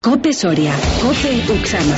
COPE Soria, COPE Uxama.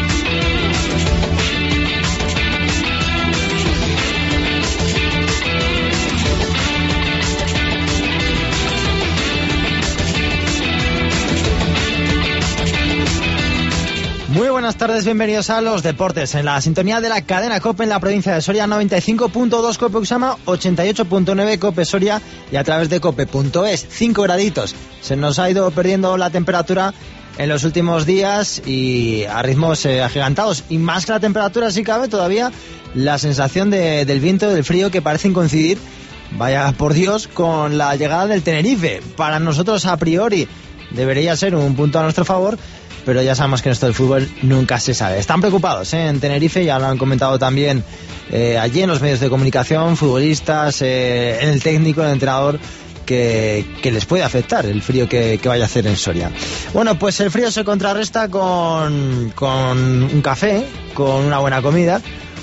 Muy buenas tardes, bienvenidos a los deportes en la sintonía de la cadena COPE en la provincia de Soria, 95.2 COPE Uxama, 88.9 COPE Soria y a través de cope.es. 5 graditos. Se nos ha ido perdiendo la temperatura en los últimos días y a ritmos agigantados. Y más que la temperatura, si cabe, todavía la sensación del viento, del frío, que parecen coincidir, vaya por Dios, con la llegada del Tenerife. Para nosotros, a priori, debería ser un punto a nuestro favor, pero ya sabemos que en esto del fútbol nunca se sabe. Están preocupados en Tenerife, ya lo han comentado también allí en los medios de comunicación, futbolistas, en el técnico, el entrenador, que les puede afectar el frío que vaya a hacer en Soria. Bueno, pues el frío se contrarresta con un café, con una buena comida,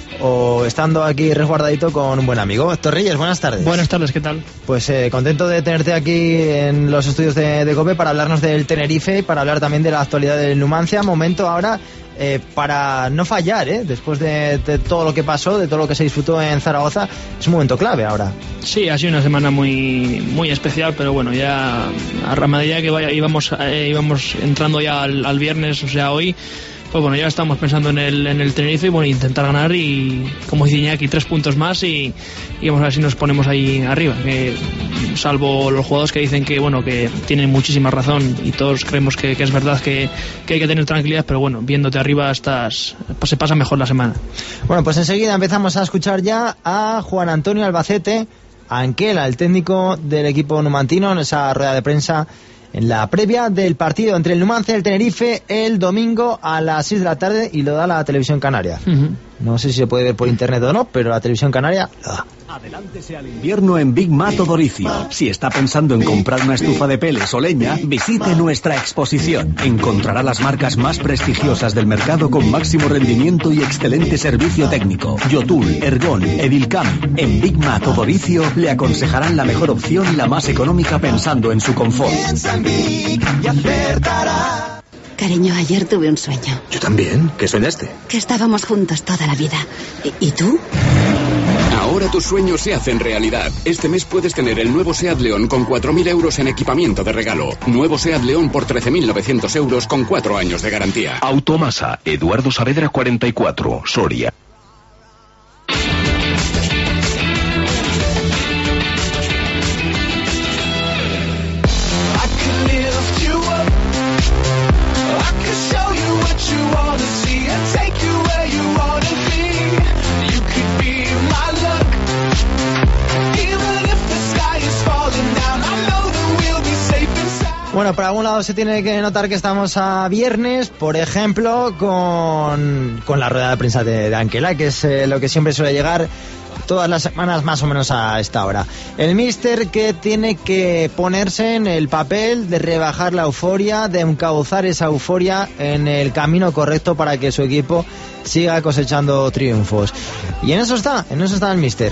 o estando aquí resguardadito con un buen amigo. Héctor Reyes, buenas tardes. Buenas tardes, ¿qué tal? Pues contento de tenerte aquí en los estudios de COPE para hablarnos del Tenerife y para hablar también de la actualidad del Numancia. Momento ahora para no fallar, después de todo lo que pasó, de todo lo que se disfrutó en Zaragoza. Es un momento clave ahora. Sí, ha sido una semana muy, muy especial, pero bueno, ya a medida que íbamos entrando ya al viernes, o sea, hoy, pues bueno, ya estamos pensando en el Tenerife y bueno, intentar ganar y, como dice Iñaki, 3 puntos más y vamos a ver si nos ponemos ahí arriba, que salvo los jugadores que dicen que bueno, que tienen muchísima razón y todos creemos que es verdad que hay que tener tranquilidad, pero bueno, viéndote arriba se pasa mejor la semana. Bueno, pues enseguida empezamos a escuchar ya a Juan Antonio Albacete Anquela, el técnico del equipo numantino, en esa rueda de prensa en la previa del partido entre el Numancia y el Tenerife el domingo a las 6 de la tarde, y lo da la televisión canaria. No sé si se puede ver por internet o no, pero la televisión canaria lo da. Adelántese al invierno en Big Mato Doricio. Si está pensando en comprar una estufa de peles o leña, visite nuestra exposición. Encontrará las marcas más prestigiosas del mercado con máximo rendimiento y excelente servicio técnico. Yotul, Ergon, Edilcam. En Big Mato Doricio le aconsejarán la mejor opción y la más económica pensando en su confort. Cariño, ayer tuve un sueño. Yo también. ¿Qué soñaste? Que estábamos juntos toda la vida. ¿Y tú? Ahora tus sueños se hacen realidad. Este mes puedes tener el nuevo SEAT León con 4.000 euros en equipamiento de regalo. Nuevo SEAT León por 13.900 euros con 4 años de garantía. Automasa, Eduardo Saavedra 44, Soria. Bueno, por algún lado se tiene que notar que estamos a viernes, por ejemplo, con la rueda de prensa de Anquela, que es lo que siempre suele llegar todas las semanas más o menos a esta hora. El míster que tiene que ponerse en el papel de rebajar la euforia, de encauzar esa euforia en el camino correcto para que su equipo siga cosechando triunfos. Y en eso está el míster.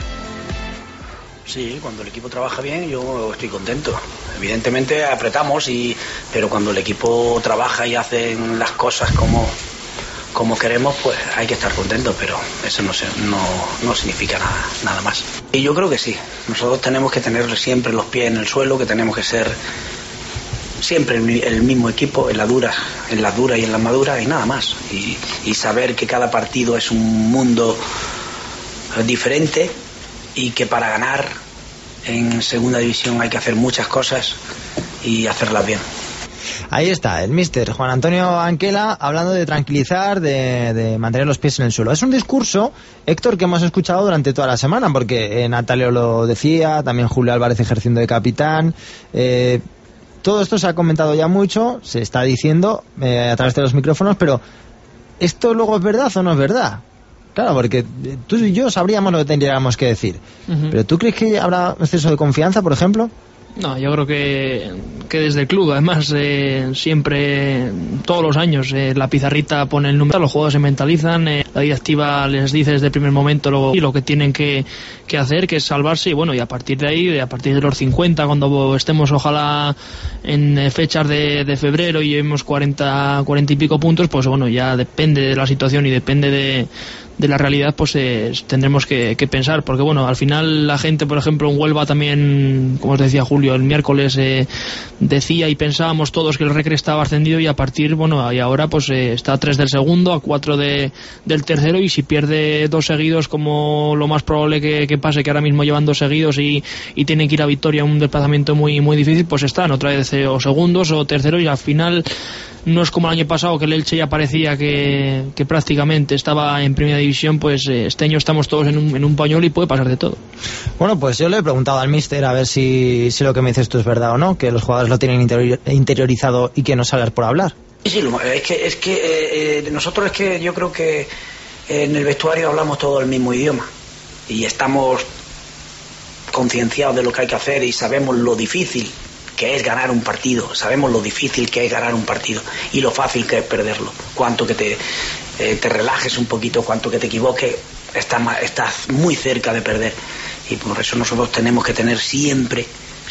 Sí, cuando el equipo trabaja bien yo estoy contento. Evidentemente apretamos, pero cuando el equipo trabaja y hacen las cosas como queremos, pues hay que estar contentos, pero eso no significa nada más. Y yo creo que sí, nosotros tenemos que tener siempre los pies en el suelo, que tenemos que ser siempre el mismo equipo, en las duras y en las maduras y nada más. Y saber que cada partido es un mundo diferente y que para ganar en segunda división hay que hacer muchas cosas y hacerlas bien. Ahí está, el míster Juan Antonio Anquela hablando de tranquilizar, de mantener los pies en el suelo. Es un discurso, Héctor, que hemos escuchado durante toda la semana, porque Natalio lo decía, también Julio Álvarez ejerciendo de capitán. Todo esto se ha comentado ya mucho, se está diciendo a través de los micrófonos, pero ¿esto luego es verdad o no es verdad? Claro, porque tú y yo sabríamos lo que tendríamos que decir. Pero ¿tú crees que habrá exceso de confianza, por ejemplo? No, yo creo que desde el club, además, siempre, todos los años, la pizarrita pone el número, los jugadores se mentalizan, la directiva les dice desde el primer momento lo que tienen que hacer, que es salvarse, y bueno, y a partir de ahí, a partir de los 50, cuando estemos ojalá en fechas de febrero y llevemos 40 y pico puntos, pues bueno, ya depende de la situación y depende de la realidad, pues tendremos que pensar, porque bueno, al final la gente, por ejemplo, en Huelva también, como os decía Julio, el miércoles decía y pensábamos todos que el Recre estaba ascendido, y a partir, bueno, y ahora pues está a 3 del segundo, a 4 del tercero, y si pierde 2 seguidos, como lo más probable que pase, que ahora mismo llevan 2 seguidos y tienen que ir a Vitoria, un desplazamiento muy, muy difícil, pues están otra vez o segundos o terceros, y al final no es como el año pasado, que el Elche ya parecía que prácticamente estaba en primera división. Pues este año estamos todos en un pañuelo y puede pasar de todo. Bueno, pues yo le he preguntado al míster a ver si lo que me dices tú es verdad o no, que los jugadores lo tienen interiorizado y que no sales por hablar. Sí, es que nosotros, es que yo creo que en el vestuario hablamos todo el mismo idioma y estamos concienciados de lo que hay que hacer y sabemos lo difícil que es ganar un partido, sabemos lo difícil que es ganar un partido y lo fácil que es perderlo. Cuanto que te relajes un poquito, cuanto que te equivoques, estás muy cerca de perder, y por eso nosotros tenemos que tener siempre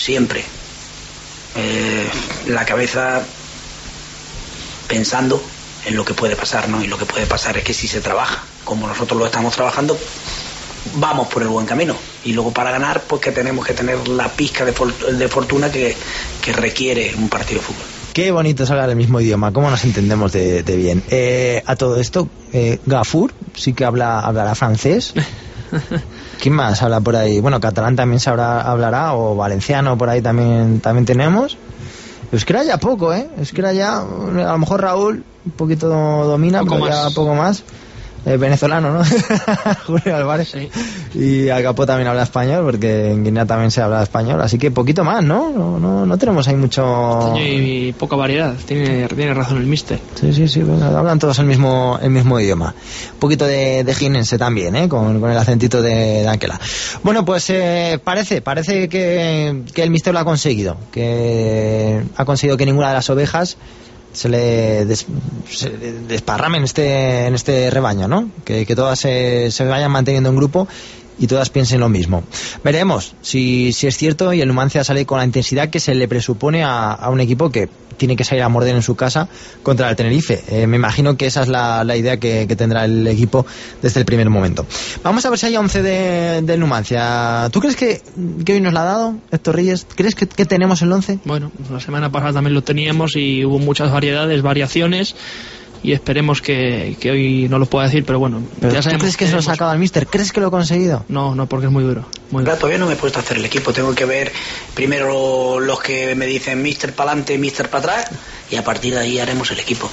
la cabeza pensando en lo que puede pasar, ¿no? Y lo que puede pasar es que si se trabaja como nosotros lo estamos trabajando, vamos por el buen camino, y luego para ganar, pues que tenemos que tener la pizca de fortuna que requiere un partido de fútbol. Qué bonito es hablar el mismo idioma, cómo nos entendemos de bien. A todo esto, Gafour sí que hablará francés. ¿Quién más habla por ahí? Bueno, catalán también hablará, o valenciano por ahí también tenemos. Euskera ya poco, Euskera ya, a lo mejor Raúl un poquito domina, pero ya poco más. Venezolano, ¿no? Julio Álvarez. Sí. Y Agapó también habla español, porque en Guinea también se habla español, así que poquito más, ¿no? No tenemos ahí mucho... Y poca variedad, tiene razón el míster. Sí, bueno, hablan todos el mismo idioma. Un poquito de jinense también, con el acentito de Anquela. Bueno, pues parece que el míster lo ha conseguido, que ha conseguido que ninguna de las ovejas se le desparrame en este rebaño, ¿no? Que todas se vayan manteniendo en grupo y todas piensen lo mismo. Veremos si es cierto y el Numancia sale con la intensidad que se le presupone a un equipo que tiene que salir a morder en su casa contra el Tenerife. Me imagino que esa es la idea que tendrá el equipo desde el primer momento. Vamos a ver si hay 11 del Numancia. ¿Tú crees que hoy nos la ha dado Héctor Reyes? ¿Crees que tenemos el 11? Bueno, la semana pasada también lo teníamos y hubo muchas variaciones, y esperemos que hoy no lo pueda decir, pero bueno. ¿Pero ya sabemos, ¿tú crees que se lo ha sacado al míster? ¿Crees que lo ha conseguido? No, porque es muy duro. Todavía no me he puesto a hacer el equipo, tengo que ver primero los que me dicen míster para adelante, míster para atrás, y a partir de ahí haremos el equipo.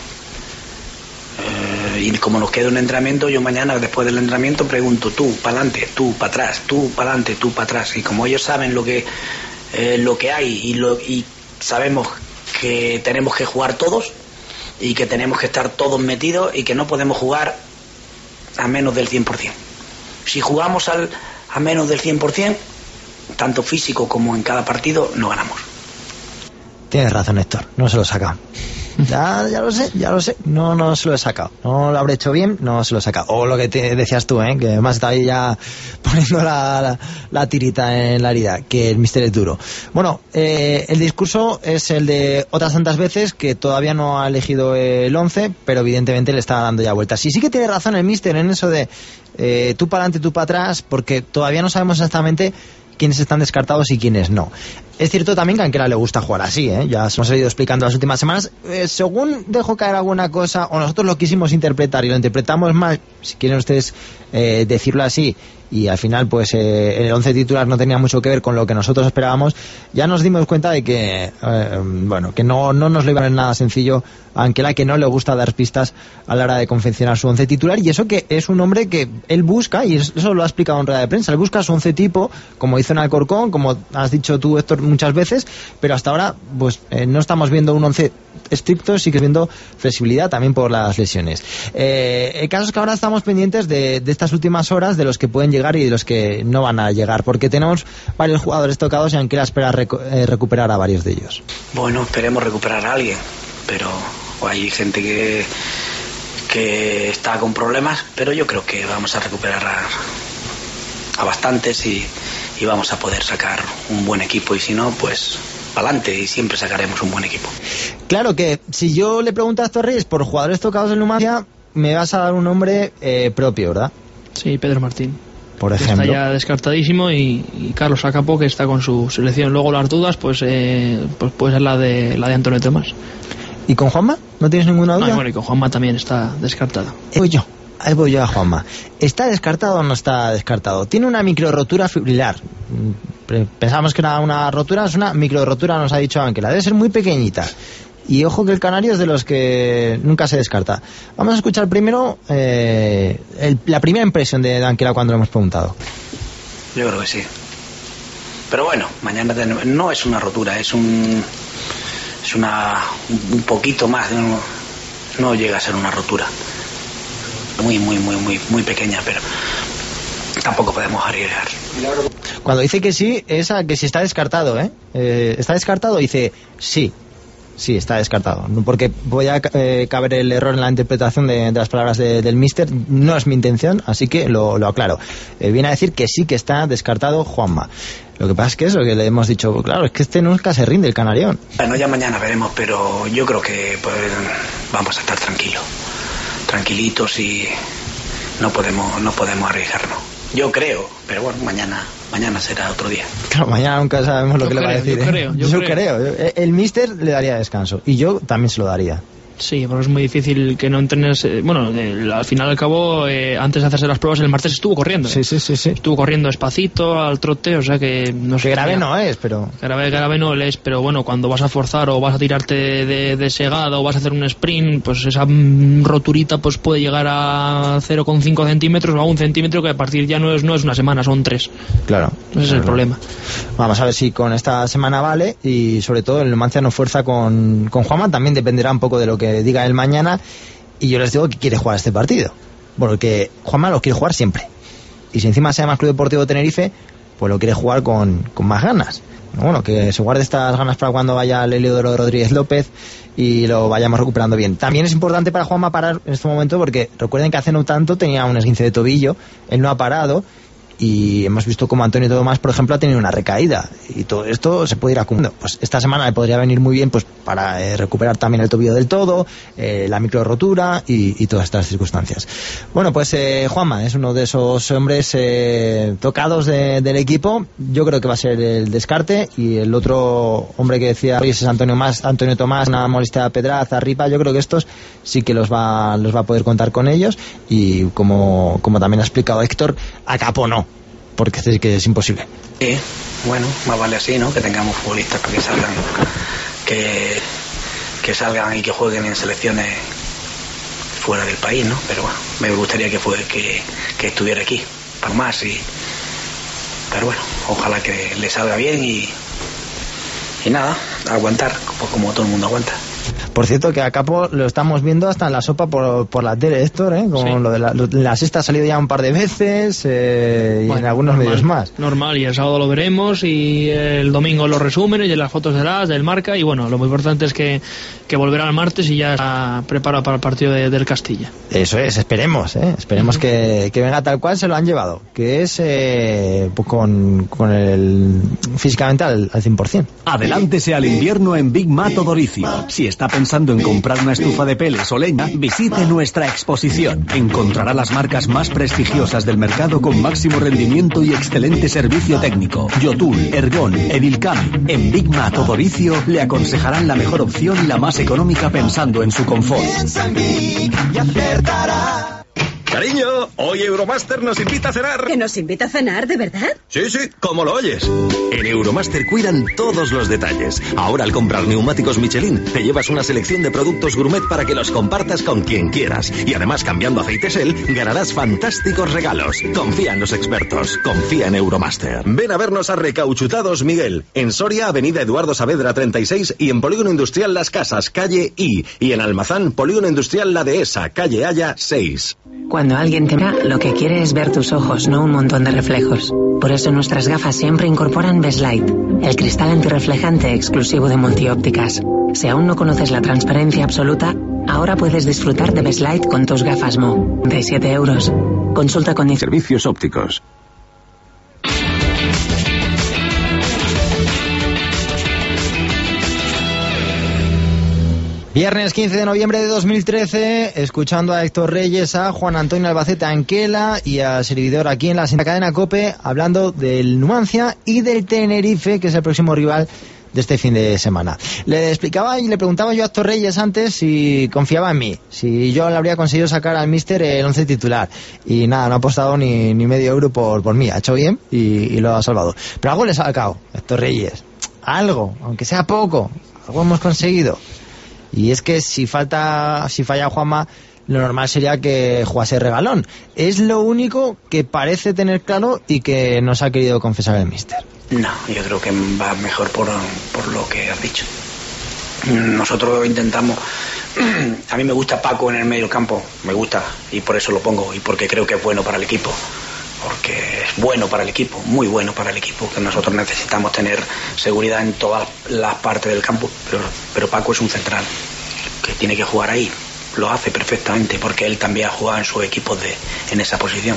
Y como nos queda un entrenamiento, yo mañana después del entrenamiento pregunto: tú para adelante, tú para atrás, tú para adelante, tú para atrás, y como ellos saben lo que hay y sabemos que tenemos que jugar todos y que tenemos que estar todos metidos y que no podemos jugar a menos del 100%. Si jugamos a menos del 100%, tanto físico como en cada partido, no ganamos. Tienes razón, Héctor, no se lo saca. Ya lo sé, no se lo he sacado. No lo habré hecho bien, no se lo he sacado. O lo que te decías tú, que además está ahí ya poniendo la tirita en la herida, que el míster es duro. Bueno, el discurso es el de otras tantas veces, que todavía no ha elegido el 11, pero evidentemente le está dando ya vueltas. Y sí que tiene razón el míster en eso de tú para adelante, tú para atrás, porque todavía no sabemos exactamente quiénes están descartados y quiénes no. Es cierto también que a Anquela le gusta jugar así, ya se nos ha ido explicando las últimas semanas. Según dejó caer alguna cosa, o nosotros lo quisimos interpretar y lo interpretamos mal, si quieren ustedes decirlo así, y al final pues el 11 titular no tenía mucho que ver con lo que nosotros esperábamos, ya nos dimos cuenta de que que no nos lo iba a ver nada sencillo a Anquela, que no le gusta dar pistas a la hora de confeccionar su 11 titular, y eso que es un hombre que él busca, y eso lo ha explicado en rueda de prensa, él busca su 11 tipo, como hizo en Alcorcón, como has dicho tú, Héctor, muchas veces, pero hasta ahora pues no estamos viendo un 11 estricto, sí que viendo flexibilidad también por las lesiones. El caso es que ahora estamos pendientes de estas últimas horas, de los que pueden llegar y de los que no van a llegar, porque tenemos varios jugadores tocados y Anquela espera recuperar a varios de ellos. Bueno, esperemos recuperar a alguien, pero hay gente que está con problemas, pero yo creo que vamos a recuperar a bastantes y vamos a poder sacar un buen equipo, y si no, pues para adelante, y siempre sacaremos un buen equico. Claro que si yo le pregunto a Héctor Reyes por jugadores tocados del Numancia, me vas a dar un nombre propio, ¿verdad? Sí, Pedro Martín. Por ejemplo. Está ya descartadísimo, y Carlos Acapo, que está con su selección. Luego las dudas, pues puede ser la de Antonio Tomás. ¿Y con Juanma? ¿No tienes ninguna duda? No, bueno, y con Juanma también está descartado. Ahí voy yo a Juanma. ¿Está descartado o no está descartado? Tiene una micro rotura fibrilar. Pensábamos que era una rotura, es una micro rotura, nos ha dicho Anquela. Debe ser muy pequeñita. Y ojo que el canario es de los que nunca se descarta. Vamos a escuchar primero la primera impresión de Anquela cuando le hemos preguntado. Yo creo que sí. Pero bueno, mañana no es una rotura, es un poquito más, no llega a ser una rotura. Muy pequeña, pero tampoco podemos arriesgar. Cuando dice que sí, es a que sí está descartado, ¿está descartado? Dice sí, está descartado. Porque voy a caber el error en la interpretación de las palabras del míster. No es mi intención, así que lo aclaro. Viene a decir que sí que está descartado Juanma. Lo que pasa es que eso, que le hemos dicho, claro, es que este nunca se rinde, el canarión. Bueno, ya mañana veremos, pero yo creo que pues, vamos a estar tranquilitos y no podemos arriesgarnos. Yo creo, pero bueno, mañana será otro día. Claro, mañana nunca sabemos lo que le va a decir. Yo creo. El míster le daría descanso y yo también se lo daría. Sí, porque es muy difícil que no entrenes. Al final al cabo, antes de hacerse las pruebas, el martes estuvo corriendo. Sí. Estuvo corriendo despacito, al trote, o sea que no sé. Que grave no es, pero. Grave no es, pero bueno, cuando vas a forzar o vas a tirarte de segada o vas a hacer un sprint, pues esa roturita pues puede llegar a 0,5 centímetros o a 1 centímetro, que a partir ya no es una semana, son 3. Claro. Ese es el problema. Vamos a ver si con esta semana vale, y sobre todo el Numancia no fuerza con Juanma, también dependerá un poco de lo que diga él mañana, y yo les digo que quiere jugar este partido, porque Juanma lo quiere jugar siempre, y si encima se llama Club Deportivo Tenerife, pues lo quiere jugar con más ganas. Bueno, que se guarde estas ganas para cuando vaya Heliodoro Rodríguez López y lo vayamos recuperando bien. También es importante para Juanma parar en este momento, porque recuerden que hace no tanto tenía un esguince de tobillo, él no ha parado, y hemos visto como Antonio Tomás, por ejemplo, ha tenido una recaída, y todo esto se puede ir acumulando. Pues esta semana le podría venir muy bien pues para recuperar también el tobillo del todo, la micro rotura y todas estas circunstancias. Bueno, pues Juanma es uno de esos hombres tocados del equipo. Yo creo que va a ser el descarte, y el otro hombre que decía es Antonio Tomás, una molestia Pedraza, Ripa. Yo creo que estos sí que los va a poder contar con ellos, y como también ha explicado Héctor, a Capo no, porque es que es imposible. Sí, bueno, más vale así, ¿no? Que tengamos futbolistas para que salgan, que salgan y que jueguen en selecciones fuera del país, ¿no? Pero bueno, me gustaría que estuviera aquí, para más, pero bueno, ojalá que le salga bien y nada, aguantar, pues como todo el mundo aguanta. Por cierto, que a Capo lo estamos viendo hasta en la sopa por la tele, Héctor, con sí. Lo de la sexta ha salido ya un par de veces, y en algunos medios más. Normal, y el sábado lo veremos, y el domingo los resúmenes y las fotos del Marca, y bueno, lo muy importante es que volverá el martes y ya está preparado para el partido del Castilla. Eso es, esperemos que venga tal cual se lo han llevado, que es con el físicamente al 100%. Adelántese al invierno en Big Mato Doricio. Si está pensando en comprar una estufa de peles o leña, visite nuestra exposición. Encontrará las marcas más prestigiosas del mercado con máximo rendimiento y excelente servicio técnico. Yotul, Ergon, Edilcam. En Big Mato Doricio le aconsejarán la mejor opción y la más económica pensando en su confort. Cariño, hoy Euromaster nos invita a cenar. ¿Que nos invita a cenar, de verdad? Sí, como lo oyes. En Euromaster cuidan todos los detalles. Ahora al comprar neumáticos Michelin, te llevas una selección de productos gourmet para que los compartas con quien quieras. Y además, cambiando aceites Shell, ganarás fantásticos regalos. Confía en los expertos. Confía en Euromaster. Ven a vernos a Recauchutados Miguel. En Soria, Avenida Eduardo Saavedra 36 y en Polígono Industrial Las Casas, calle I. Y en Almazán, Polígono Industrial La Dehesa, calle Haya 6. Cuando alguien te mira, lo que quiere es ver tus ojos, no un montón de reflejos. Por eso nuestras gafas siempre incorporan Bestlight, el cristal antirreflejante exclusivo de Multiópticas. Si aún no conoces la transparencia absoluta, ahora puedes disfrutar de Bestlight con tus gafas Mo, de 7 euros. Consulta con Servicios ópticos. Viernes 15 de noviembre de 2013, escuchando a Héctor Reyes, a Juan Antonio Albacete Anquela y a servidor aquí en la cadena COPE, hablando del Numancia y del Tenerife, que es el próximo rival de este fin de semana. Le explicaba y le preguntaba yo a Héctor Reyes antes si confiaba en mí, si yo le habría conseguido sacar al míster el 11 titular. Y nada, no ha apostado ni medio euro por mí. Ha hecho bien y lo ha salvado. Pero algo le he sacado, Héctor Reyes. Algo, aunque sea poco. Algo hemos conseguido. Y es que si falla Juanma, lo normal sería que jugase Regalón. Es lo único que parece tener claro y que nos ha querido confesar el míster. No, yo creo que va mejor por lo que has dicho. Nosotros intentamos... A mí me gusta Paco en el medio campo, me gusta, y por eso lo pongo, y porque creo que es bueno para el equipo. Porque es bueno para el equipo, muy bueno para el equipo, que nosotros necesitamos tener seguridad en todas las partes del campo, pero Paco es un central que tiene que jugar ahí, lo hace perfectamente, porque él también ha jugado en sus equipos en esa posición.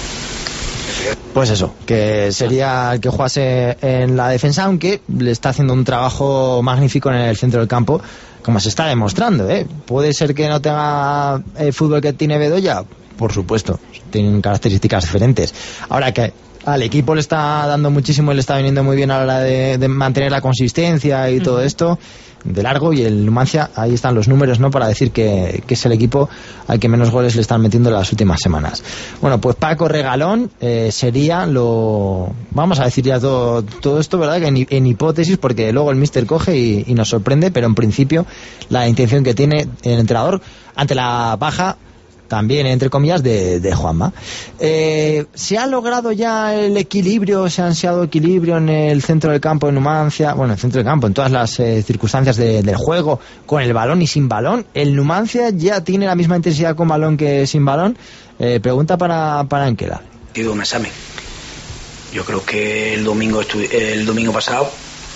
Pues eso, que sería el que jugase en la defensa, aunque le está haciendo un trabajo magnífico en el centro del campo, como se está demostrando, ¿eh? Puede ser que no tenga el fútbol que tiene Bedoya, por supuesto, tienen características diferentes. Ahora que al equipo le está dando muchísimo y le está viniendo muy bien a la hora de mantener la consistencia y todo esto de largo, y el Numancia, ahí están los números, ¿no?, para decir que es el equipo al que menos goles le están metiendo en las últimas semanas. Bueno, pues Paco Regalón sería lo... Vamos a decir ya todo esto, ¿verdad?, que en hipótesis, porque luego el míster coge y nos sorprende, pero en principio la intención que tiene el entrenador ante la baja, también entre comillas, de Juanma. ¿Se ha logrado ya el equilibrio, se ha ansiado equilibrio en el centro del campo de Numancia? Bueno, en el centro del campo, en todas las circunstancias del juego, con el balón y sin balón. ¿El Numancia ya tiene la misma intensidad con balón que sin balón? Pregunta para Anquela. Digo un examen. Yo creo que el domingo pasado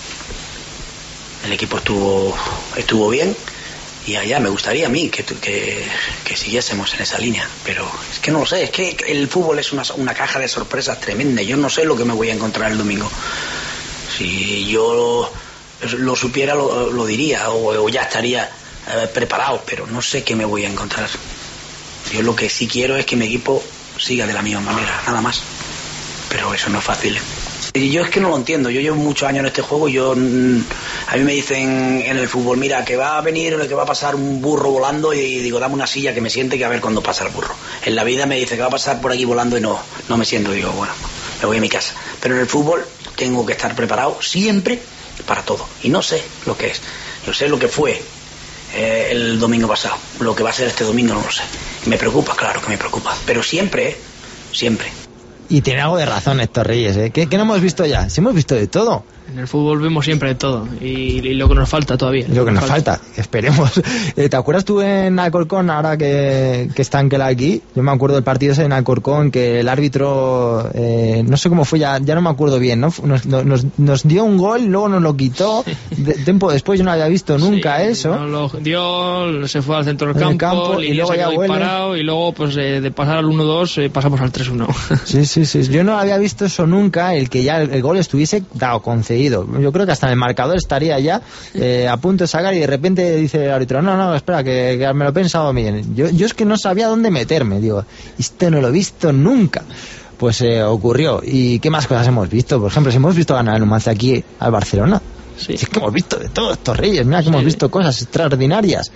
el equipo estuvo bien. Y allá me gustaría a mí que siguiésemos en esa línea, pero es que no lo sé, es que el fútbol es una caja de sorpresas tremenda. Yo no sé lo que me voy a encontrar el domingo. Si yo lo supiera lo diría, o ya estaría preparado, pero no sé qué me voy a encontrar. Yo lo que sí quiero es que mi equipo siga de la misma manera, nada más, pero eso no es fácil. Y yo es que no lo entiendo, yo llevo muchos años en este juego, a mí me dicen en el fútbol, mira, que va a pasar un burro volando, y digo, dame una silla que me siente, que a ver cuándo pasa el burro. En la vida me dice que va a pasar por aquí volando y no me siento, digo, bueno, me voy a mi casa. Pero en el fútbol tengo que estar preparado siempre para todo, y no sé lo que es. Yo sé lo que fue el domingo pasado, lo que va a ser este domingo no lo sé. Me preocupa, claro que me preocupa, pero siempre. Y tiene algo de razón Héctor Reyes, ¿eh? ¿Qué no hemos visto ya? Sí, hemos visto de todo. En el fútbol vemos siempre de todo, y lo que nos falta todavía. Lo que nos falta, esperemos. ¿Te acuerdas tú en Alcorcón, ahora que está Anquela aquí? Yo me acuerdo del partido ese en Alcorcón, que el árbitro, no sé cómo fue, ya no me acuerdo bien, ¿no? Nos dio un gol, luego nos lo quitó. Tiempo después yo no había visto nunca eso. Nos lo dio, se fue al centro del campo y luego ya vuelve. Parado, y luego pues de pasar al 1-2 pasamos al 3-1. Sí. Yo no había visto eso nunca, el que ya el gol estuviese dado, concedido. Yo creo que hasta en el marcador estaría ya a punto de sacar, y de repente dice el árbitro, no, espera, que me lo he pensado bien. Yo es que no sabía dónde meterme, digo, esto no lo he visto nunca. Pues ocurrió. ¿Y qué más cosas hemos visto? Por ejemplo, si hemos visto ganar el Numancia aquí al Barcelona. Sí. Es que hemos visto de todo estos Reyes, mira que hemos visto cosas extraordinarias.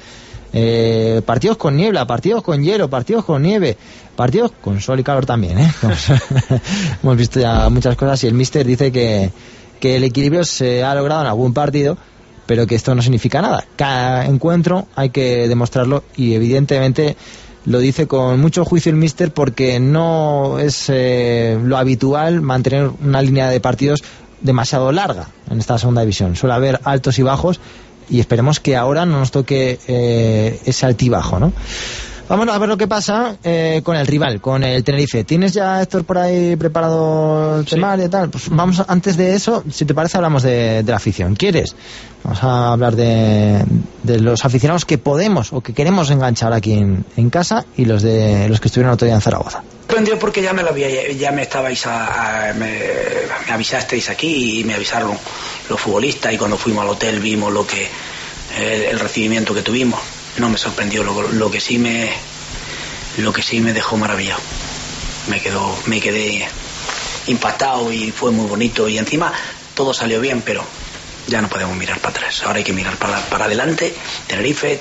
partidos con niebla, partidos con hielo, partidos con nieve, partidos con sol y calor también, hemos visto ya muchas cosas, y el míster dice que el equilibrio se ha logrado en algún partido, pero que esto no significa nada. Cada encuentro hay que demostrarlo, y evidentemente lo dice con mucho juicio el míster, porque no es lo habitual mantener una línea de partidos demasiado larga en esta segunda división. Suele haber altos y bajos, y esperemos que ahora no nos toque ese altibajo, ¿no? Vamos a ver lo que pasa con el rival, con el Tenerife. ¿Tienes ya, Héctor, por ahí preparado el temario y tal? Pues vamos, antes de eso, si te parece, hablamos de la afición. ¿Quieres? Vamos a hablar de los aficionados que podemos o que queremos enganchar aquí en casa, y los que estuvieron otro día en Zaragoza. Sorprendió porque ya me estabais me avisasteis aquí, y me avisaron los futbolistas, y cuando fuimos al hotel vimos el recibimiento que tuvimos. No me sorprendió, lo que sí me dejó maravillado. Me quedé impactado, y fue muy bonito, y encima todo salió bien, pero ya no podemos mirar para atrás. Ahora hay que mirar para adelante. Tenerife,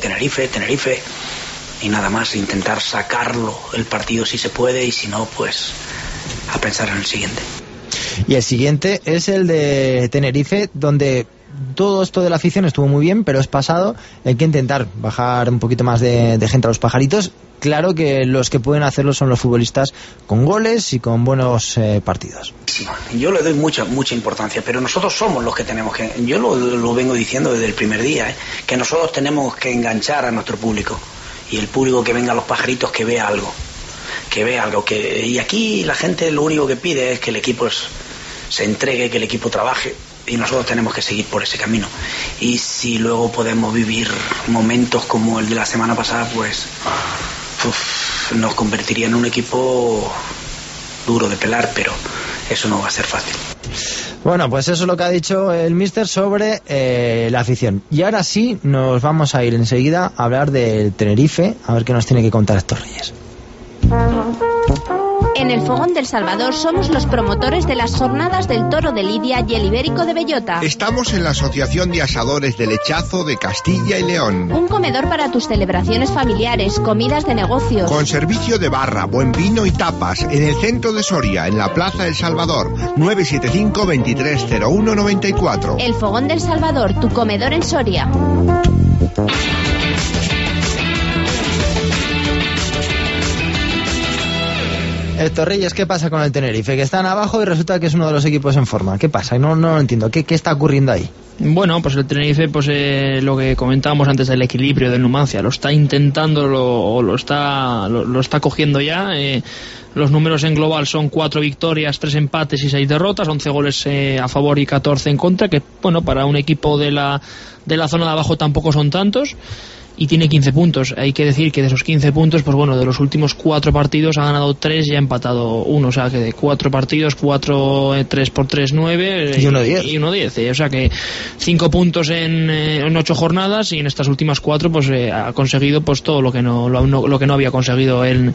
y nada más, intentar sacarlo el partido si se puede, y si no, pues a pensar en el siguiente. Y el siguiente es el de Tenerife, donde todo esto de la afición estuvo muy bien, pero es pasado. Hay que intentar bajar un poquito más de gente a los pajaritos. Claro que los que pueden hacerlo son los futbolistas con goles y con buenos partidos. Yo le doy mucha importancia, pero nosotros somos los que tenemos que... Yo lo vengo diciendo desde el primer día, que nosotros tenemos que enganchar a nuestro público, y el público que venga a los pajaritos que vea algo. Y aquí la gente lo único que pide es que el equipo se entregue, que el equipo trabaje, y nosotros tenemos que seguir por ese camino. Y si luego podemos vivir momentos como el de la semana pasada, pues nos convertiría en un equipo duro de pelar, pero eso no va a ser fácil. Bueno, pues eso es lo que ha dicho el míster sobre la afición. Y ahora sí, nos vamos a ir enseguida a hablar del Tenerife, a ver qué nos tiene que contar estos Reyes. En el Fogón del Salvador somos los promotores de las jornadas del Toro de Lidia y el Ibérico de Bellota. Estamos en la Asociación de Asadores del Lechazo de Castilla y León. Un comedor para tus celebraciones familiares, comidas de negocios. Con servicio de barra, buen vino y tapas, en el centro de Soria, en la Plaza del Salvador, 975-230194. El Fogón del Salvador, tu comedor en Soria. Héctor Reyes, ¿qué pasa con el Tenerife? Que están abajo y resulta que es uno de los equipos en forma. ¿Qué pasa? No lo entiendo. ¿Qué está ocurriendo ahí? Bueno, pues el Tenerife, pues lo que comentábamos antes del equilibrio del Numancia, lo está intentando, lo está cogiendo ya. Los números en global son 4 victorias, 3 empates y 6 derrotas, 11 goles a favor y 14 en contra, que bueno, para un equipo de la zona de abajo tampoco son tantos. Y tiene 15 puntos. Hay que decir que de esos 15 puntos, pues bueno, de los últimos 4 partidos ha ganado 3 y ha empatado 1. O sea que de 4 partidos, 3 por 3, 9 y 1 10. Y 1 10. O sea que 5 puntos en 8 jornadas, y en estas últimas 4 pues ha conseguido pues todo lo que no había conseguido en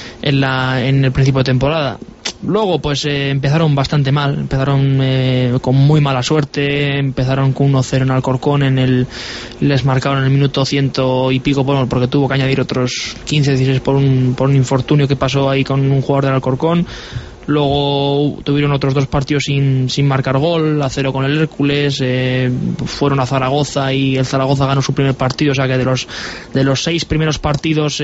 el principio de temporada. Luego pues empezaron bastante mal, empezaron con muy mala suerte, empezaron con 1-0 en Alcorcón, les marcaron en el minuto 100 y pico, bueno, porque tuvo que añadir otros 15-16 por un infortunio que pasó ahí con un jugador del Alcorcón. Luego tuvieron otros 2 partidos sin marcar gol, a 0 con el Hércules, fueron a Zaragoza y el Zaragoza ganó su primer partido, o sea que de los 6 primeros partidos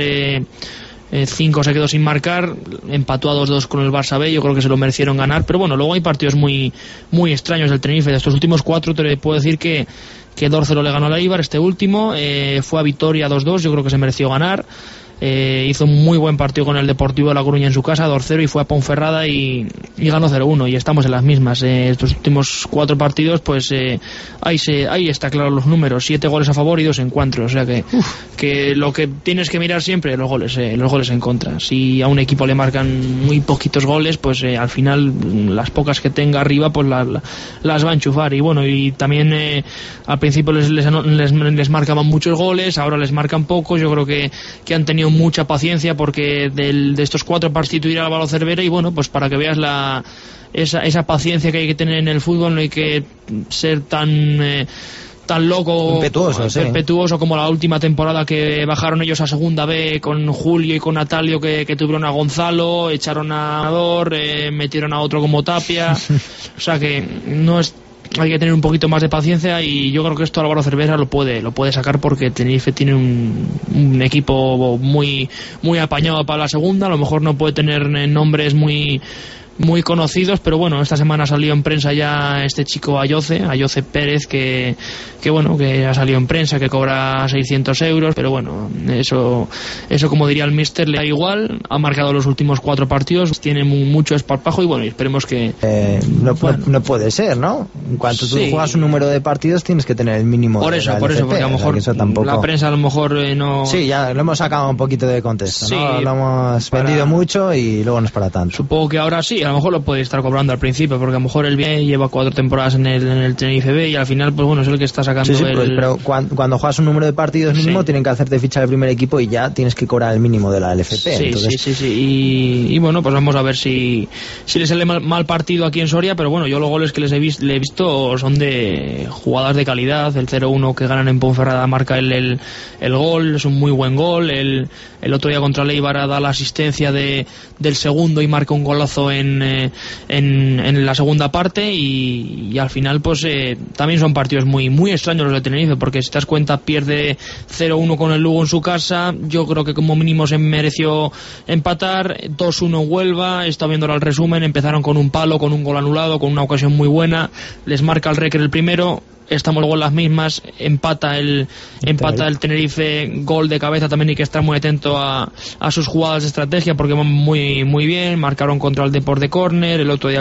5 se quedó sin marcar, empató a 2-2 con el Barça B, yo creo que se lo merecieron ganar, pero bueno, luego hay partidos muy, muy extraños del Tenerife. De estos últimos 4 te puedo decir que Dórcelo le ganó al Eibar, este último, fue a Vitoria 2-2, yo creo que se mereció ganar. Hizo un muy buen partido con el Deportivo de La Coruña en su casa, 2-0, y fue a Ponferrada y ganó 0-1, y estamos en las mismas. Estos últimos 4 partidos, pues ahí está claro los números, 7 goles a favor y 2 en contra, o sea que lo que tienes que mirar siempre, los goles en contra. Si a un equipo le marcan muy poquitos goles, pues al final las pocas que tenga arriba pues las va a enchufar. Y bueno, y también al principio les marcaban muchos goles, ahora les marcan pocos. Yo creo que han tenido mucha paciencia, porque de estos 4 partidos ir al Álvaro Cervera, y bueno, pues para que veas esa paciencia que hay que tener en el fútbol, no hay que ser tan tan loco, impetuoso como la última temporada que bajaron ellos a segunda B con Julio y con Natalio, que tuvieron a Gonzalo, echaron a Ador, metieron a otro como Tapia. O sea que no es, hay que tener un poquito más de paciencia, y yo creo que esto Álvaro Cervera lo puede sacar, porque Tenerife tiene un equipo muy apañado para la segunda. A lo mejor no puede tener nombres muy conocidos, pero bueno, esta semana salió en prensa ya este chico Ayoce Pérez, que bueno, que ha salido en prensa, que cobra 600 euros, pero bueno, eso como diría el míster, le da igual. Ha marcado los últimos 4 partidos, tiene mucho esparpajo, y bueno, esperemos que no puede ser, ¿no? En cuanto tú juegas un número de partidos, tienes que tener el mínimo. Por eso, porque a lo mejor la prensa a lo mejor no. Sí, ya lo hemos sacado un poquito de contexto, sí, ¿no? Lo hemos vendido mucho y luego no es para tanto. Supongo que ahora sí, a lo mejor lo puede estar cobrando al principio, porque a lo mejor él lleva 4 temporadas en el Tenerife B, y al final, pues bueno, es el que está sacando. Sí, pero cuando juegas un número de partidos mínimo, tienen que hacerte ficha del primer equipo y ya tienes que cobrar el mínimo de la LFP. Sí, entonces... sí. Y bueno, pues vamos a ver si le sale mal partido aquí en Soria, pero bueno, yo los goles que le he visto son de jugadas de calidad. El 0-1 que ganan en Ponferrada marca el gol, es un muy buen gol. El otro día contra Leibar da la asistencia del segundo y marca un golazo en la segunda parte, y al final pues también son partidos muy extraños los de Tenerife, porque si te das cuenta pierde 0-1 con el Lugo en su casa. Yo creo que como mínimo se mereció empatar. 2-1 en Huelva, he estado viendo ahora el resumen, empezaron con un palo, con un gol anulado, con una ocasión muy buena, les marca el Recre el primero. Estamos luego en las mismas, empata el Tenerife, gol de cabeza. También hay que estar muy atento a sus jugadas de estrategia, porque van muy bien. Marcaron contra el Depor de córner, el otro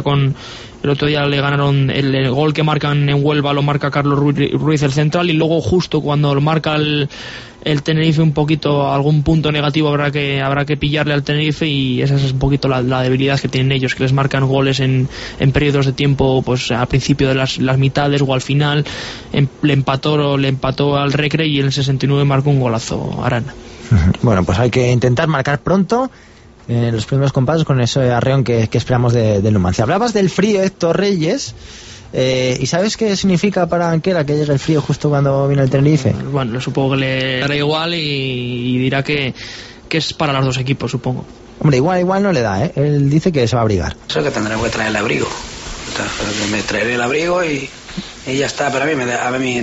día le ganaron el gol que marcan en Huelva, lo marca Carlos Ruiz el central, y luego justo cuando lo marca el Tenerife un poquito, algún punto negativo habrá que pillarle al Tenerife, y esa es un poquito la debilidad que tienen ellos, que les marcan goles en periodos de tiempo, pues al principio de las mitades o al final. Le empató al Recre, y en el 69 marcó un golazo Arana. Bueno, pues hay que intentar marcar pronto los primeros compases con ese arreón que esperamos de Numancia. Hablabas del frío, Héctor Reyes. ¿Y sabes qué significa para Anquela que llegue el frío justo cuando viene el Tenerife? Bueno, supongo que le dará igual y dirá que es para los dos equipos, supongo. Hombre, igual no le da, ¿eh? Él dice que se va a abrigar. Eso que tendremos que traer el abrigo. Me traeré el abrigo y ya está. Pero a mí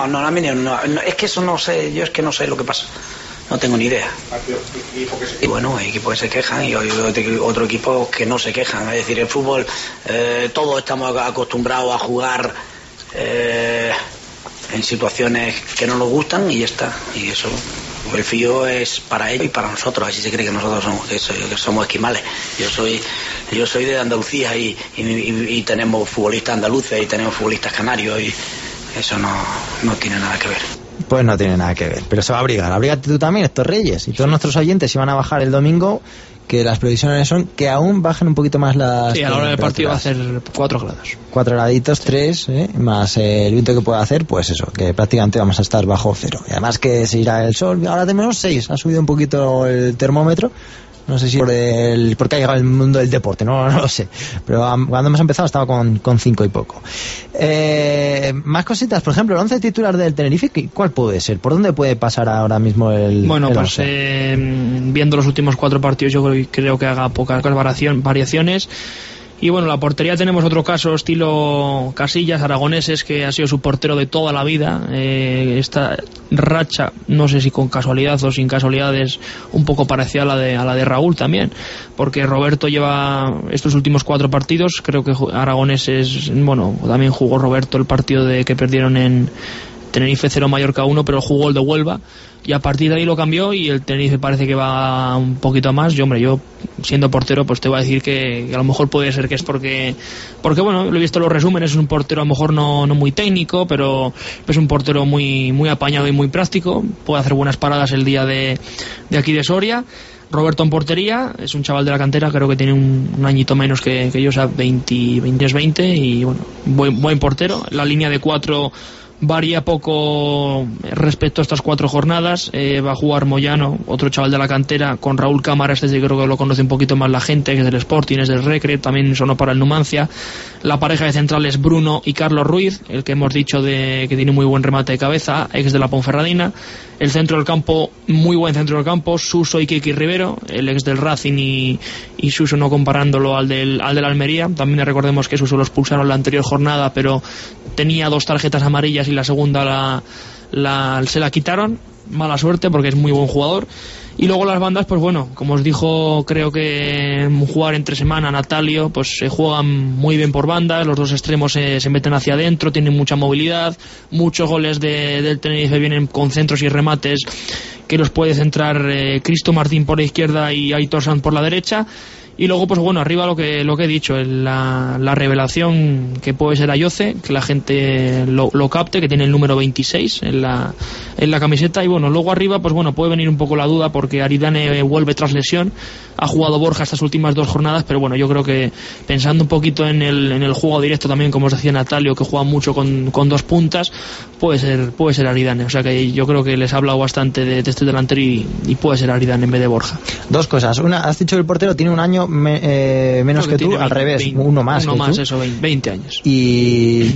no, es que eso no sé, yo es que no sé lo que pasa. No tengo ni idea. Y bueno, hay equipos que se quejan y hay otro equipo que no se quejan. Es decir, el fútbol, todos estamos acostumbrados a jugar en situaciones que no nos gustan, y ya está. Y eso, el frío es para ellos y para nosotros. Así se cree que nosotros somos esquimales. Yo soy de Andalucía y tenemos futbolistas andaluces y tenemos futbolistas canarios, y eso no tiene nada que ver. Pues no tiene nada que ver, pero se va a abrigar. Abrígate tú también, Héctor Reyes, y todos nuestros oyentes, si van a bajar el domingo, que las previsiones son que aún bajen un poquito más las... Sí, a la hora del partido va a ser 4 grados. 4 graditos, 3, más el viento que pueda hacer, pues eso, que prácticamente vamos a estar bajo cero. Y además que se irá el sol, ahora de menos 6, ha subido un poquito el termómetro. No sé si porque ha llegado el mundo del deporte, no lo sé. Pero cuando hemos empezado estaba con 5 y poco. Más cositas, por ejemplo, el 11 titular del Tenerife, ¿cuál puede ser? ¿Por dónde puede pasar ahora mismo el... Bueno, pues viendo los últimos 4 partidos, yo creo que haga pocas variaciones. Y bueno, la portería tenemos otro caso estilo Casillas, Aragoneses, que ha sido su portero de toda la vida. Esta racha, no sé si con casualidad o sin casualidades, un poco parecida a la de Raúl también, porque Roberto lleva estos últimos 4 partidos. Creo que Aragoneses, bueno, también jugó Roberto el partido que perdieron en Tenerife 0 Mallorca 1, pero jugó el de Huelva, y a partir de ahí lo cambió, y el Tenerife parece que va un poquito más. Yo siendo portero, pues te voy a decir que a lo mejor puede ser que es porque bueno, lo he visto en los resúmenes, es un portero a lo mejor no muy técnico, pero es un portero muy apañado y muy práctico, puede hacer buenas paradas el día de aquí de Soria. Roberto en portería, es un chaval de la cantera, creo que tiene un añito menos que yo, o sea, 20, y bueno, buen portero. La línea de 4 varía poco respecto a estas 4 jornadas. Va a jugar Moyano, otro chaval de la cantera, con Raúl Cámara, este sí creo que lo conoce un poquito más la gente, que es del Sporting, es del Recre, también sonó para el Numancia. La pareja de centrales Bruno y Carlos Ruiz, el que hemos dicho que tiene muy buen remate de cabeza, ex de la Ponferradina. El centro del campo, muy buen centro del campo, Suso y Kiki Rivero, el ex del Racing y Suso no comparándolo al del Almería. También recordemos que Suso lo expulsaron la anterior jornada, pero tenía 2 tarjetas amarillas y la segunda se la quitaron. Mala suerte porque es muy buen jugador. Y luego las bandas, pues bueno, como os dijo, creo que jugar entre semana Natalio, pues se juegan muy bien por bandas, los 2 extremos se meten hacia adentro, tienen mucha movilidad, muchos goles del Tenerife vienen con centros y remates que los puede centrar Cristo Martín por la izquierda y Aitor Sanz por la derecha. Y luego, pues bueno, arriba lo que he dicho, la revelación que puede ser Ayoce, que la gente lo capte, que tiene el número 26 en la camiseta. Y bueno, luego arriba, pues bueno, puede venir un poco la duda porque Aridane vuelve tras lesión. Ha jugado Borja estas últimas 2 jornadas, pero bueno, yo creo que pensando un poquito en el juego directo también, como os decía Natalio, que juega mucho con 2 puntas, puede ser Aridane. O sea que yo creo que les ha hablado bastante de este delantero y puede ser Aridane en vez de Borja. 2 cosas. Una, has dicho que el portero tiene un año menos que tú, al revés, 20, uno más. Uno más, eso, 20 años. Y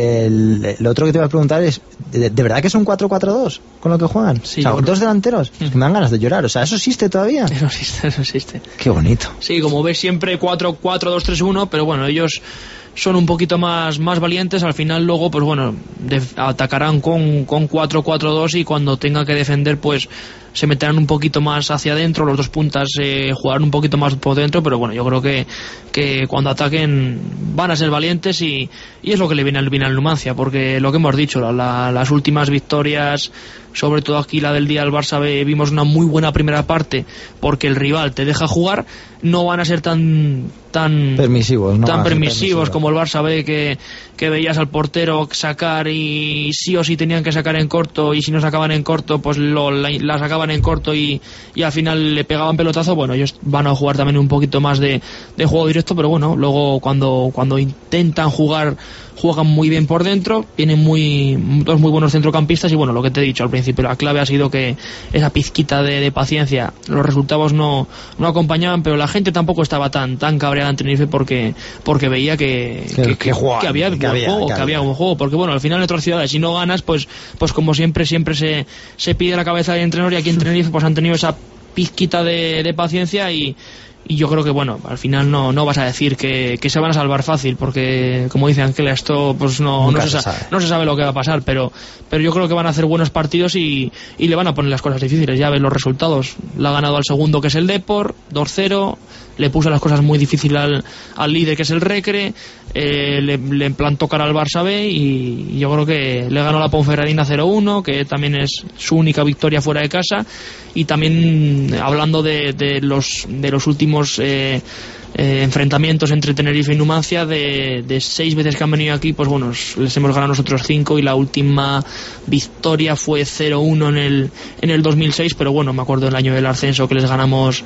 lo otro que te iba a preguntar es, ¿de verdad que son 4-4-2 con lo que juegan? Sí, o sea, 2 delanteros, que me dan ganas de llorar. O sea, ¿eso existe todavía? Eso existe. Qué bonito. Sí, como ves siempre 4-4-2-3-1, pero bueno, ellos son un poquito más valientes. Al final luego, pues bueno, atacarán con 4-4-2 y cuando tenga que defender, pues se meterán un poquito más hacia adentro, los 2 puntas jugarán un poquito más por dentro, pero bueno, yo creo que cuando ataquen van a ser valientes y es lo que le viene al Numancia, porque lo que hemos dicho, las últimas victorias, sobre todo aquí la del día del Barça B, vimos una muy buena primera parte porque el rival te deja jugar, no van a ser tan permisivos como el Barça B, que veías al portero sacar y sí o sí tenían que sacar en corto, y si no sacaban en corto pues la sacaban en corto y al final le pegaban pelotazo. Bueno, ellos van a jugar también un poquito más de juego directo, pero bueno, luego cuando intentan jugar, juegan muy bien por dentro, tienen 2 muy buenos centrocampistas y bueno, lo que te he dicho al principio, la clave ha sido que esa pizquita de paciencia, los resultados no acompañaban, pero la gente tampoco estaba tan cabreada en Tenerife porque veía que había un juego, porque bueno, al final en otras ciudades si no ganas, pues como siempre se pide la cabeza del entrenador, y aquí en Tenerife pues han tenido esa pizquita de paciencia y yo creo que bueno, al final no vas a decir que se van a salvar fácil, porque como dice Ángel, esto pues no se sabe lo que va a pasar, pero yo creo que van a hacer buenos partidos y le van a poner las cosas difíciles. Ya ves los resultados, la ha ganado al segundo, que es el Depor, 2-0, le puso las cosas muy difíciles al líder, que es el Recre, le plantó cara al Barça B y yo creo que le ganó la Ponferradina 0-1, que también es su única victoria fuera de casa. Y también hablando de los últimos enfrentamientos entre Tenerife y Numancia, de 6 veces que han venido aquí, pues bueno, les hemos ganado nosotros 5 y la última victoria fue 0-1 en el 2006, pero bueno, me acuerdo del año del ascenso que les ganamos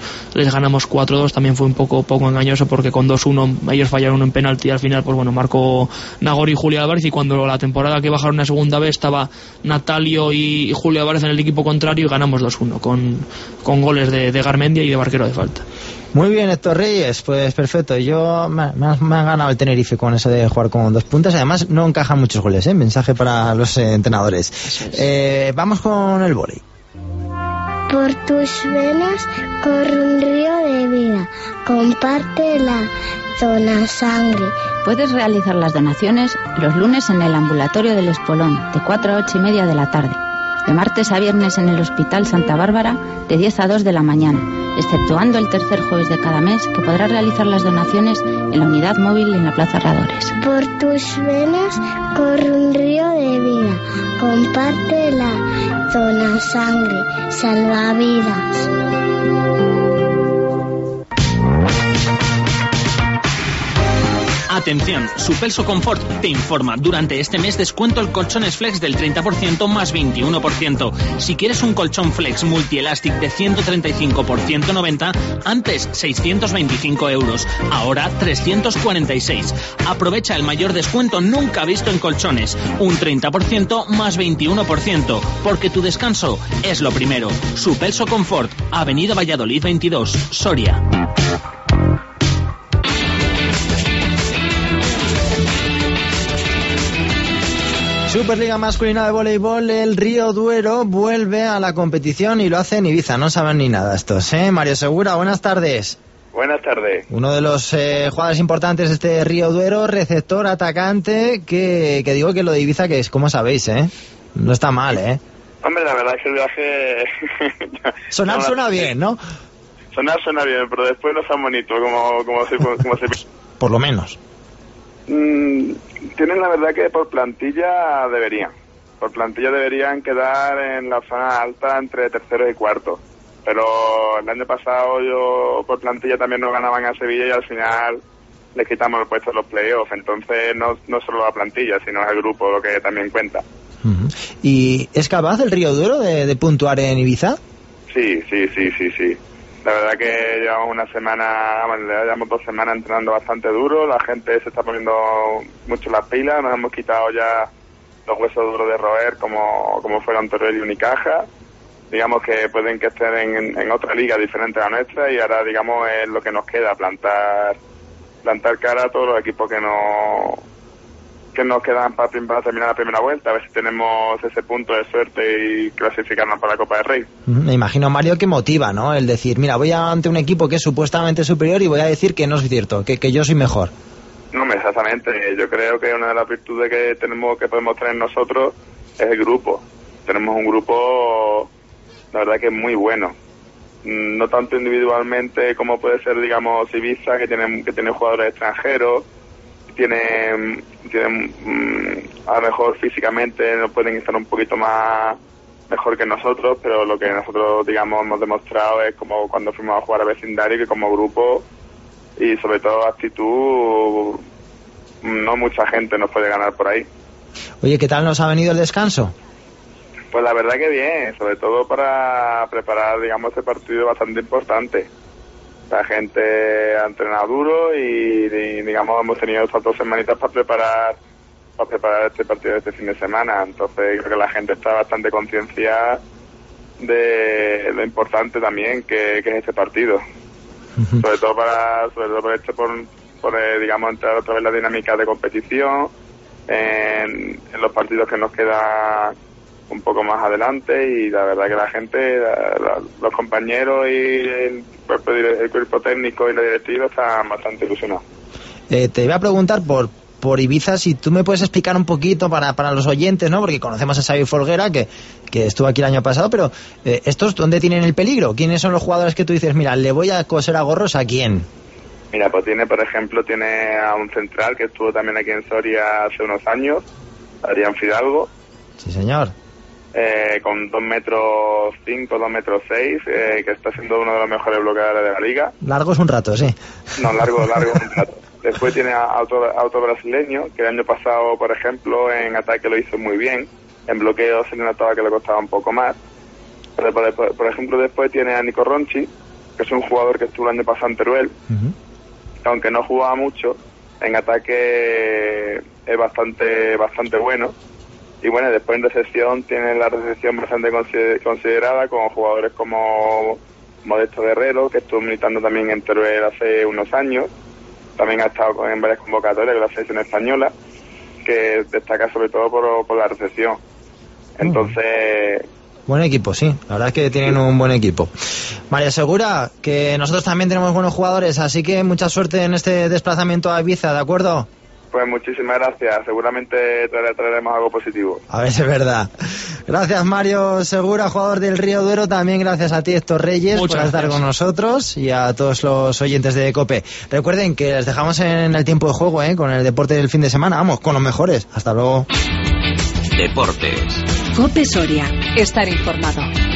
4-2, también fue un poco engañoso porque con 2-1 ellos fallaron uno en penalti y al final pues bueno, marcó Nagori y Julio Álvarez, y cuando la temporada que bajaron a segunda vez estaba Natalio y Julio Álvarez en el equipo contrario y ganamos 2-1 con goles de Garmendia y de Barquero de falta. Muy bien, Héctor Reyes, pues perfecto. Yo me ha ganado el Tenerife con eso de jugar con 2 puntas. Además no encajan muchos goles, mensaje para los entrenadores. Vamos con el vóley. Por tus venas corre un río de vida. Comparte la Dona Sangre. Puedes realizar las donaciones los lunes en el ambulatorio del Espolón, de 4 a 8:30 de la tarde. De martes a viernes en el Hospital Santa Bárbara, de 10 a 2 de la mañana, exceptuando el tercer jueves de cada mes, que podrás realizar las donaciones en la unidad móvil en la Plaza Herradores. Por tus venas corre un río de vida. Comparte la Dona Sangre. Salva vidas. Atención, Supelso Confort te informa. Durante este mes descuento el colchones Flex del 30% más 21%. Si quieres un colchón Flex Multielastic de 135 por 190, antes 625 euros, ahora 346. Aprovecha el mayor descuento nunca visto en colchones, un 30% más 21%, porque tu descanso es lo primero. Supelso Confort, Avenida Valladolid 22, Soria. Superliga masculina de voleibol, el Río Duero vuelve a la competición y lo hace en Ibiza. No saben ni nada estos, ¿eh? Mario Segura, buenas tardes. Buenas tardes. Uno de los jugadores importantes de este Río Duero, receptor, atacante, que digo que lo de Ibiza, que es, como sabéis, no está mal, Hombre, la verdad es que el viaje... Sonar suena bien, ¿no? Sonar suena bien, pero después no es tan bonito como se... Por lo menos. Tienen la verdad que por plantilla deberían quedar en la zona alta entre tercero y cuarto, pero el año pasado yo por plantilla también nos ganaban a Sevilla y al final les quitamos el puesto en los playoffs, entonces no solo la plantilla sino el grupo lo que también cuenta. ¿Y es capaz el Río Duero de puntuar en Ibiza? Sí. La verdad que llevamos llevamos 2 semanas entrenando bastante duro, la gente se está poniendo mucho las pilas, nos hemos quitado ya los huesos duros de roer como fueron Teruel y Unicaja, digamos que pueden que estén en otra liga diferente a la nuestra y ahora digamos es lo que nos queda, plantar cara a todos los equipos que nos quedan para terminar la primera vuelta, a ver si tenemos ese punto de suerte y clasificarnos para la Copa del Rey. Me imagino, Mario, que motiva, ¿no? El decir, mira, voy ante un equipo que es supuestamente superior y voy a decir que no es cierto, que yo soy mejor. No, exactamente. Yo creo que una de las virtudes que podemos tener nosotros es el grupo. Tenemos un grupo, la verdad que es muy bueno. No tanto individualmente como puede ser, digamos, Ibiza, que tiene jugadores extranjeros, tienen a lo mejor físicamente nos pueden estar un poquito más mejor que nosotros, pero lo que nosotros digamos hemos demostrado es como cuando fuimos a jugar a vecindario, que como grupo y sobre todo actitud no mucha gente nos puede ganar por ahí. Oye, ¿qué tal nos ha venido el descanso? Pues la verdad que bien, sobre todo para preparar digamos este partido bastante importante. La gente ha entrenado duro y digamos hemos tenido estas 2 semanitas para preparar este partido de este fin de semana. Entonces creo que la gente está bastante concienciada de lo importante también que es este partido. Sobre todo por digamos entrar otra vez en la dinámica de competición en los partidos que nos quedan un poco más adelante, y la verdad que la gente, los compañeros y el cuerpo técnico y la directiva están bastante ilusionados. Te iba a preguntar por Ibiza, si tú me puedes explicar un poquito para los oyentes, ¿no? Porque conocemos a Xavi Folguera, que estuvo aquí el año pasado, pero ¿estos dónde tienen el peligro? ¿Quiénes son los jugadores que tú dices, mira, le voy a coser a gorros a quién? Mira, pues por ejemplo, tiene a un central que estuvo también aquí en Soria hace unos años, Adrián Fidalgo. Sí, señor. Con 2,5 metros, 2,6 metros, que está siendo uno de los mejores bloqueadores de la liga. Largo es un rato, sí. No, largo es un rato. Después tiene a otro brasileño, que el año pasado, por ejemplo, en ataque lo hizo muy bien. En bloqueo se le notaba que le costaba un poco más. Pero, por ejemplo, después tiene a Nico Ronchi, que es un jugador que estuvo el año pasado en Teruel. Aunque no jugaba mucho, en ataque es bastante bueno. Y bueno, después en recepción tiene la recepción bastante considerada, con jugadores como Modesto Guerrero, que estuvo militando también en Teruel hace unos años. También ha estado en varias convocatorias de la selección española, que destaca sobre todo por la recepción. Entonces... Buen equipo, sí. La verdad es que tienen un buen equipo. María Segura, que nosotros también tenemos buenos jugadores, así que mucha suerte en este desplazamiento a Ibiza, ¿de acuerdo? Pues muchísimas gracias. Seguramente traeremos algo positivo. A ver si es verdad. Gracias, Mario Segura, jugador del Río Duero. También gracias a ti, Héctor Reyes, por estar con nosotros, y a todos los oyentes de COPE. Recuerden que les dejamos en el tiempo de juego, con el deporte del fin de semana. Vamos, con los mejores. Hasta luego. Deportes. COPE Soria. Estar informado.